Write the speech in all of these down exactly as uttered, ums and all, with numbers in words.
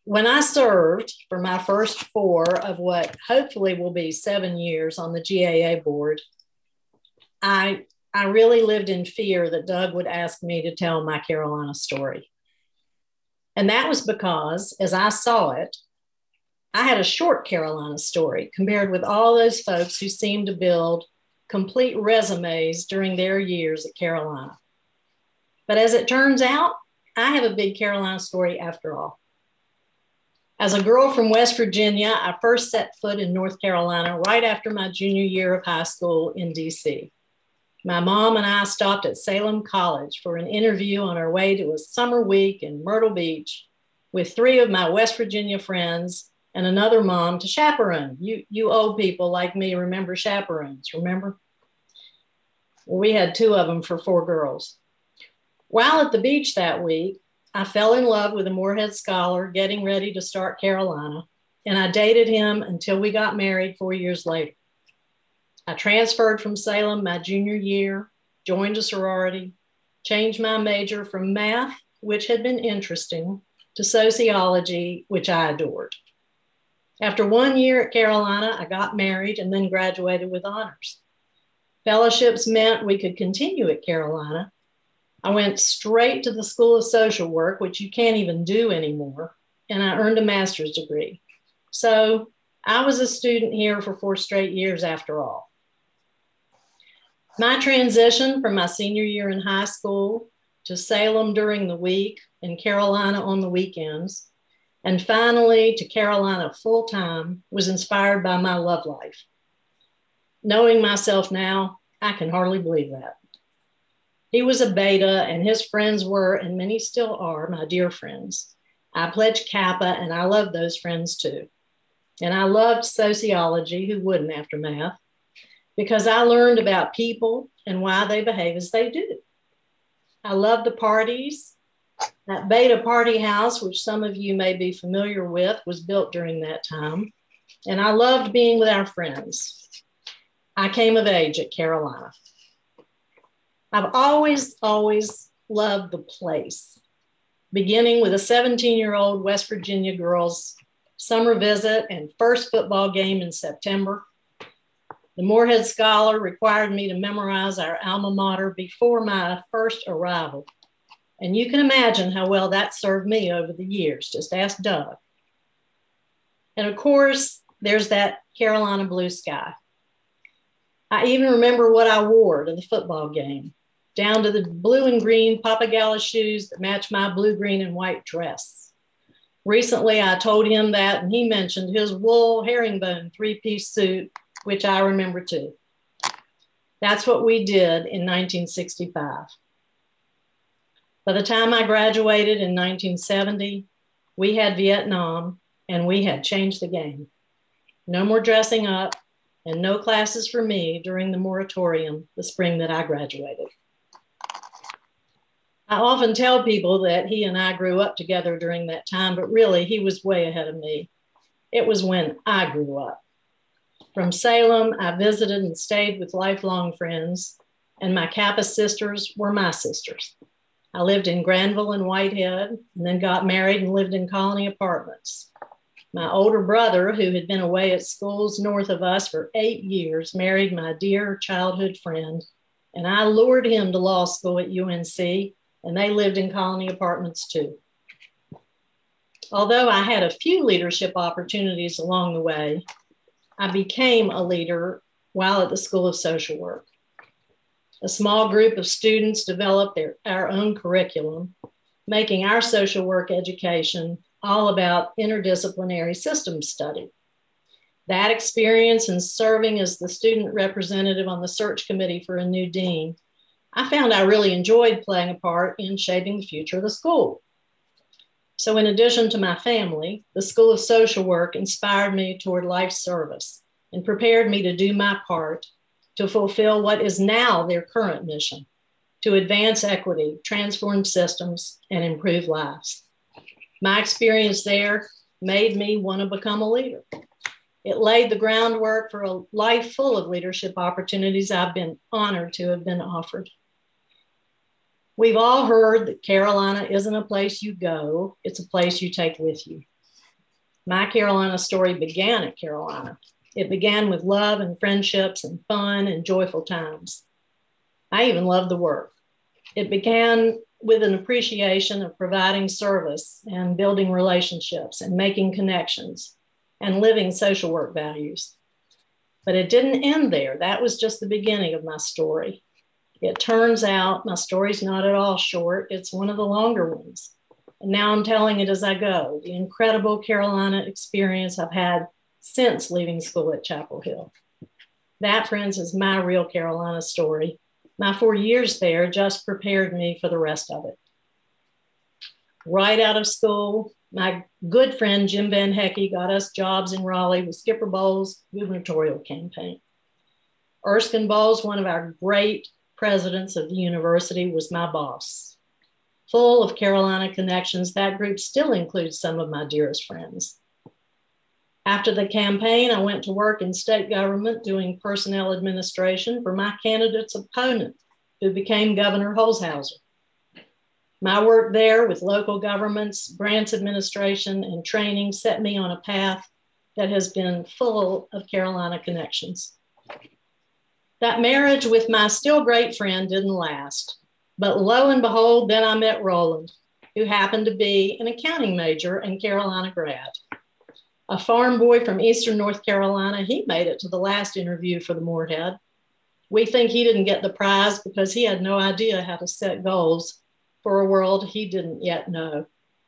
when I served for my first four of what hopefully will be seven years on the G A A board, I, I really lived in fear that Doug would ask me to tell my Carolina story. And that was because, as I saw it, I had a short Carolina story compared with all those folks who seemed to build complete resumes during their years at Carolina. But as it turns out, I have a big Carolina story after all. As a girl from West Virginia, I first set foot in North Carolina right after my junior year of high school in D C. My mom and I stopped at Salem College for an interview on our way to a summer week in Myrtle Beach with three of my West Virginia friends and another mom to chaperone. You, you old people like me remember chaperones, remember? Well, we had two of them for four girls. While at the beach that week, I fell in love with a Morehead scholar getting ready to start Carolina, and I dated him until we got married four years later. I transferred from Salem my junior year, joined a sorority, changed my major from math, which had been interesting, to sociology, which I adored. After one year at Carolina, I got married and then graduated with honors. Fellowships meant we could continue at Carolina. I went straight to the School of Social Work, which you can't even do anymore, and I earned a master's degree. So I was a student here for four straight years after all. My transition from my senior year in high school to Salem during the week and Carolina on the weekends, and finally to Carolina full-time was inspired by my love life. Knowing myself now, I can hardly believe that. He was a beta and his friends were, and many still are, my dear friends. I pledged Kappa and I loved those friends too. And I loved sociology, who wouldn't after math, because I learned about people and why they behave as they do. I loved the parties. That Beta Party House, which some of you may be familiar with, was built during that time. And I loved being with our friends. I came of age at Carolina. I've always, always loved the place, beginning with a seventeen-year-old West Virginia girl's summer visit and first football game in September. The Morehead Scholar required me to memorize our alma mater before my first arrival. And you can imagine how well that served me over the years. Just ask Doug. And of course, there's that Carolina blue sky. I even remember what I wore to the football game, down to the blue and green Papagala shoes that match my blue, green, and white dress. Recently, I told him that, and he mentioned his wool herringbone three-piece suit, which I remember too. That's what we did in nineteen sixty-five. By the time I graduated in nineteen seventy, we had Vietnam and we had changed the game. No more dressing up and no classes for me during the moratorium the spring that I graduated. I often tell people that he and I grew up together during that time, but really he was way ahead of me. It was when I grew up. From Salem, I visited and stayed with lifelong friends, and my Kappa sisters were my sisters. I lived in Granville and Whitehead, and then got married and lived in Colony Apartments. My older brother, who had been away at schools north of us for eight years, married my dear childhood friend, and I lured him to law school at U N C, and they lived in Colony Apartments too. Although I had a few leadership opportunities along the way, I became a leader while at the School of Social Work. A small group of students developed their, our own curriculum, making our social work education all about interdisciplinary systems study. That experience in serving as the student representative on the search committee for a new dean, I found I really enjoyed playing a part in shaping the future of the school. So in addition to my family, the School of Social Work inspired me toward life service and prepared me to do my part to fulfill what is now their current mission, to advance equity, transform systems, and improve lives. My experience there made me want to become a leader. It laid the groundwork for a life full of leadership opportunities I've been honored to have been offered. We've all heard that Carolina isn't a place you go, it's a place you take with you. My Carolina story began at Carolina. It began with love and friendships and fun and joyful times. I even loved the work. It began with an appreciation of providing service and building relationships and making connections and living social work values. But it didn't end there. That was just the beginning of my story. It turns out my story's not at all short. It's one of the longer ones. And now I'm telling it as I go, the incredible Carolina experience I've had since leaving school at Chapel Hill. That, friends, is my real Carolina story. My four years there just prepared me for the rest of it. Right out of school, my good friend Jim Van Hecky got us jobs in Raleigh with Skipper Bowles' gubernatorial campaign. Erskine Bowles, one of our great presidents of the university, was my boss. Full of Carolina connections, that group still includes some of my dearest friends. After the campaign, I went to work in state government doing personnel administration for my candidate's opponent, who became Governor Holshouser. My work there with local governments, grants administration, and training set me on a path that has been full of Carolina connections. That marriage with my still great friend didn't last, but lo and behold, then I met Roland, who happened to be an accounting major and Carolina grad. A farm boy from Eastern North Carolina, he made it to the last interview for the Moorhead. We think he didn't get the prize because he had no idea how to set goals for a world he didn't yet know.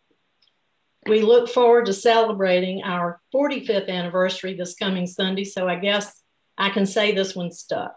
We look forward to celebrating our forty-fifth anniversary this coming Sunday, so I guess I can say this one stuck.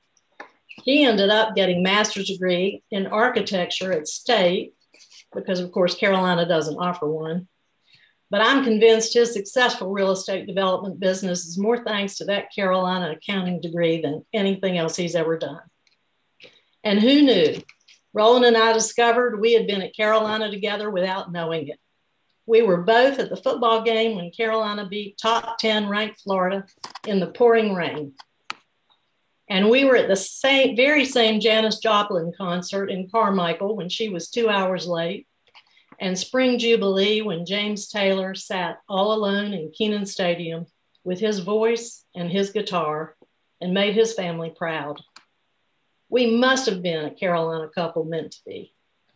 He ended up getting a master's degree in architecture at State, because of course Carolina doesn't offer one. But I'm convinced his successful real estate development business is more thanks to that Carolina accounting degree than anything else he's ever done. And who knew? Roland and I discovered we had been at Carolina together without knowing it. We were both at the football game when Carolina beat top ten ranked Florida in the pouring rain. And we were at the same, very same Janis Joplin concert in Carmichael when she was two hours late, and Spring Jubilee when James Taylor sat all alone in Kenan Stadium with his voice and his guitar and made his family proud. We must have been a Carolina couple meant to be.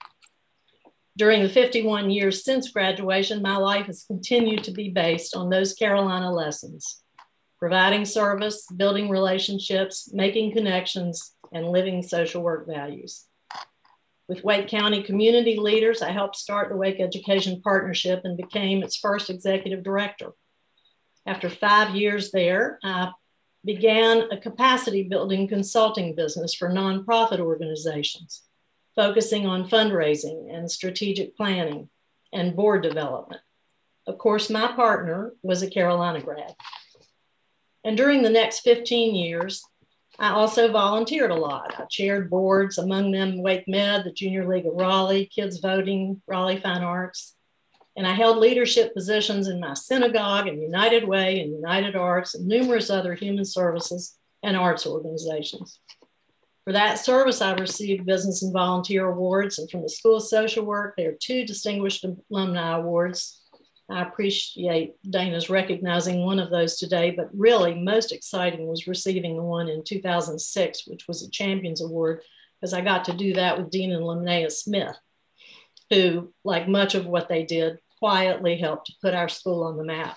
During the fifty-one years since graduation, my life has continued to be based on those Carolina lessons: providing service, building relationships, making connections, and living social work values. With Wake County community leaders, I helped start the Wake Education Partnership and became its first executive director. After five years there, I began a capacity building consulting business for nonprofit organizations, focusing on fundraising and strategic planning and board development. Of course, my partner was a Carolina grad. And during the next fifteen years, I also volunteered a lot. I chaired boards, among them Wake Med, the Junior League of Raleigh, Kids Voting, Raleigh Fine Arts. And I held leadership positions in my synagogue and United Way and United Arts and numerous other human services and arts organizations. For that service, I received business and volunteer awards. And from the School of Social Work, there are two distinguished alumni awards. I appreciate Dana's recognizing one of those today, but really most exciting was receiving the one in two thousand six, which was a Champions Award, because I got to do that with Dean and Linnea Smith, who, like much of what they did, quietly helped to put our school on the map.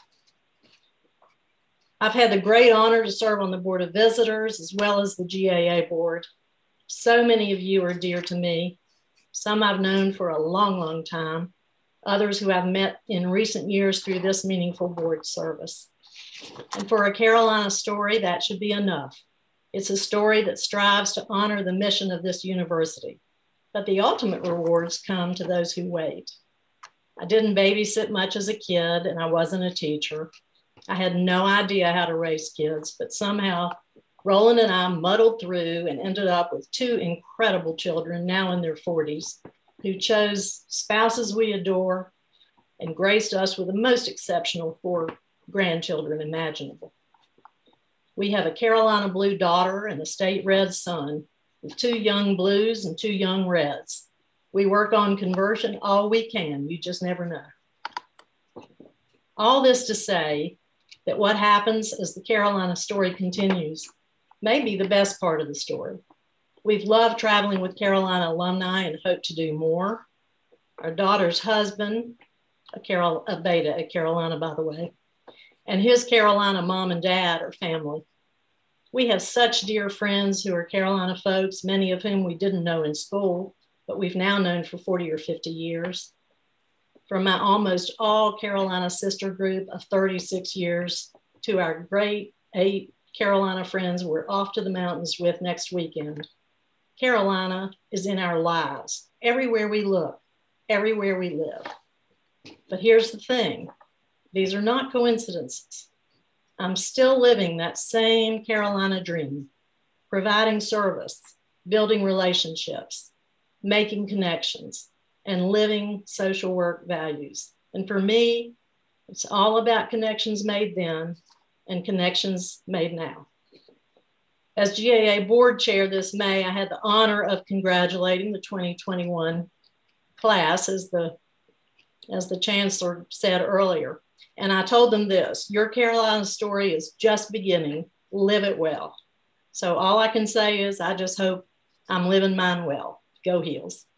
I've had the great honor to serve on the Board of Visitors as well as the G A A board. So many of you are dear to me. Some I've known for a long, long time. Others who I've met in recent years through this meaningful board service. And for a Carolina story, that should be enough. It's a story that strives to honor the mission of this university, but the ultimate rewards come to those who wait. I didn't babysit much as a kid, and I wasn't a teacher. I had no idea how to raise kids, but somehow Roland and I muddled through and ended up with two incredible children, now in their forties, who chose spouses we adore and graced us with the most exceptional four grandchildren imaginable. We have a Carolina blue daughter and a state red son with two young blues and two young reds. We work on conversion all we can, you just never know. All this to say that what happens as the Carolina story continues may be the best part of the story. We've loved traveling with Carolina alumni and hope to do more. Our daughter's husband, a, Carol, a beta at Carolina, by the way, and his Carolina mom and dad are family. We have such dear friends who are Carolina folks, many of whom we didn't know in school, but we've now known for forty or fifty years. From my almost all Carolina sister group of thirty-six years to our great eight Carolina friends we're off to the mountains with next weekend. Carolina is in our lives, everywhere we look, everywhere we live. But here's the thing, these are not coincidences. I'm still living that same Carolina dream, providing service, building relationships, making connections, and living social work values. And for me, it's all about connections made then and connections made now. As G A A board chair this May, I had the honor of congratulating the twenty twenty-one class, as the, as the chancellor said earlier. And I told them this, your Carolina story is just beginning, live it well. So all I can say is I just hope I'm living mine well. Go Heels.